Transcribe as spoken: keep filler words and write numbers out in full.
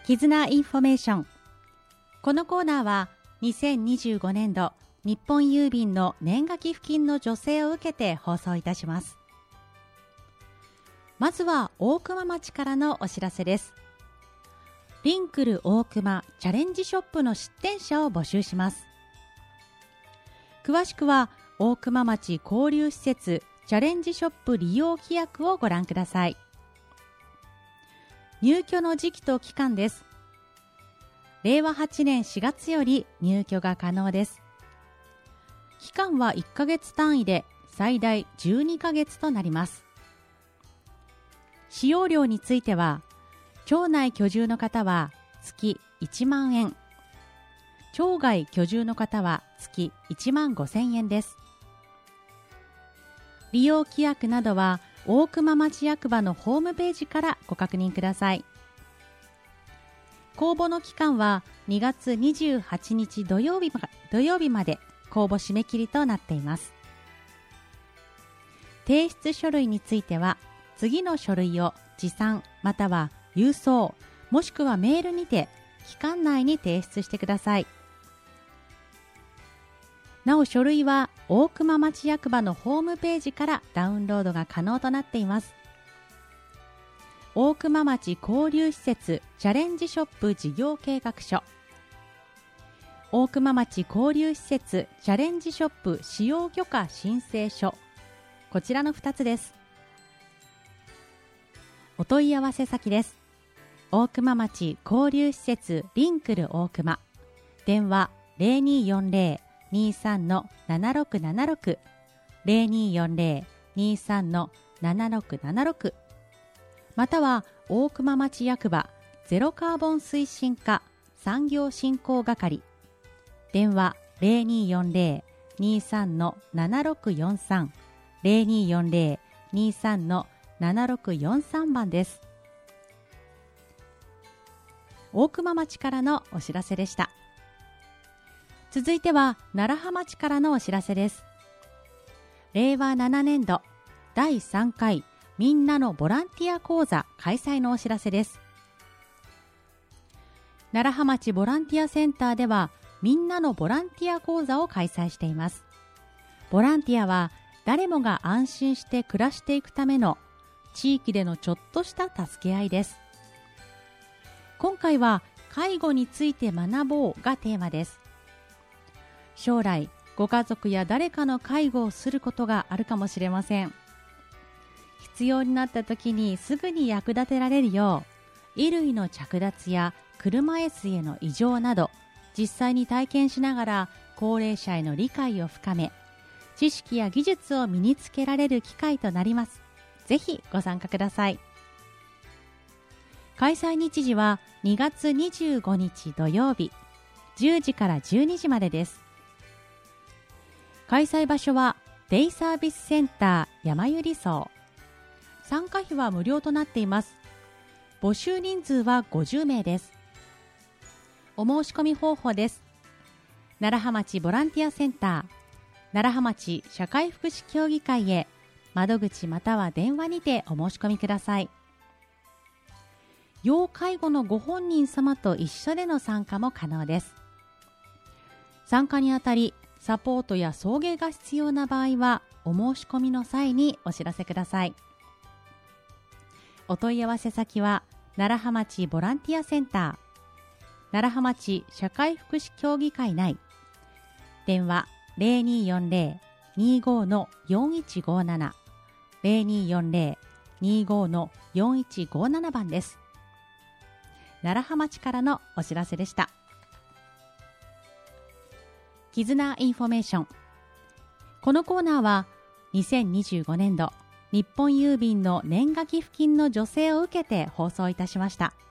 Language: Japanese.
絆インフォメーション。このコーナーはにせんにじゅうごねんど日本郵便の年賀寄付金の助成を受けて放送いたします。まずは大熊町からのお知らせです。リンクル大熊チャレンジショップの出店者を募集します。詳しくは大熊町交流施設チャレンジショップ利用規約をご覧ください。入居の時期と期間です。れいわはちねんしがつより入居が可能です。期間はいっかげつ単位で最大じゅうにかげつとなります。使用料については、町内居住の方は月いちまんえん、町外居住の方は月いちまんごせんえんです。利用規約などは大熊町役場のホームページからご確認ください。公募の期間はにがつにじゅうはちにち土曜日ま、土曜日まで公募締め切りとなっています。提出書類については次の書類を持参または郵送もしくはメールにて期間内に提出してください。なお書類は大熊町役場のホームページからダウンロードが可能となっています。大熊町交流施設チャレンジショップ事業計画書、大熊町交流施設チャレンジショップ使用許可申請書、こちらのふたつです。お問い合わせ先です。大熊町交流施設リンクル大熊、電話 ゼロにーよんゼロ にーさん ななろくななろく ゼロにーよんゼロ にーさん ななろくななろく、または大熊町役場ゼロカーボン推進課産業振興係、電話 ゼロにーよんゼロ にーさん ななろくよんさん ゼロにーよんゼロ にーさん ななろくよんさんばんです。大熊町からのお知らせでした。続いては楢葉町からのお知らせです。れいわななねんどだいさんかいみんなのボランティア講座開催のお知らせです。楢葉町ボランティアセンターではみんなのボランティア講座を開催しています。ボランティアは誰もが安心して暮らしていくための地域でのちょっとした助け合いです。今回は介護について学ぼうがテーマです。将来ご家族や誰かの介護をすることがあるかもしれません。必要になった時にすぐに役立てられるよう、衣類の着脱や車椅子への異常など実際に体験しながら高齢者への理解を深め、知識や技術を身につけられる機会となります。ぜひご参加ください。開催日時はにがつにじゅうごにち土曜日じゅうじからじゅうにじまでです。開催場所はデイサービスセンター山百合荘。参加費は無料となっています。募集人数はごじゅうめいです。お申し込み方法です。楢葉町ボランティアセンター、楢葉町社会福祉協議会へ窓口または電話にてお申し込みください。要介護のご本人様と一緒での参加も可能です。参加にあたりサポートや送迎が必要な場合はお申し込みの際にお知らせください。お問い合わせ先は楢葉町ボランティアセンター、楢葉町社会福祉協議会内、電話 ゼロにーよんゼロ にーごー よんいちごーなな ゼロにーよんゼロ にーごー よんいちごーなな 番です。楢葉町からのお知らせでした。絆インフォメーション。このコーナーはにせんにじゅうごねんど日本郵便の年賀寄付金の助成を受けて放送いたしました。